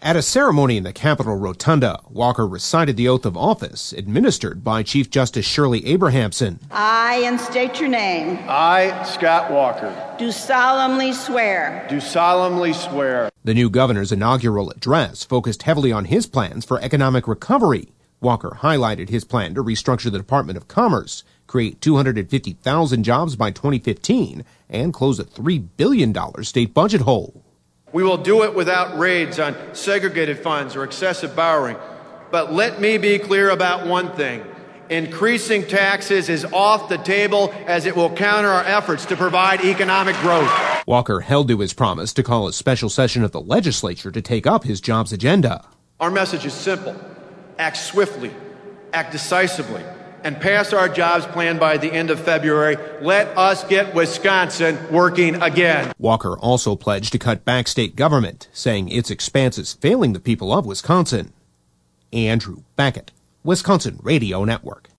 At a ceremony in the Capitol Rotunda, Walker recited the oath of office administered by Chief Justice Shirley Abrahamson. I, and state your name. I, Scott Walker. Do solemnly swear. Do solemnly swear. The new governor's inaugural address focused heavily on his plans for economic recovery. Walker highlighted his plan to restructure the Department of Commerce, create 250,000 jobs by 2015, and close a $3 billion state budget hole. We will do it without raids on segregated funds or excessive borrowing. But let me be clear about one thing. Increasing taxes is off the table, as it will counter our efforts to provide economic growth. Walker held to his promise to call a special session of the legislature to take up his jobs agenda. Our message is simple. Act swiftly, act decisively, and pass our jobs plan by the end of February. Let us get Wisconsin working again. Walker also pledged to cut back state government, saying its expanse is failing the people of Wisconsin. Andrew Beckett, Wisconsin Radio Network.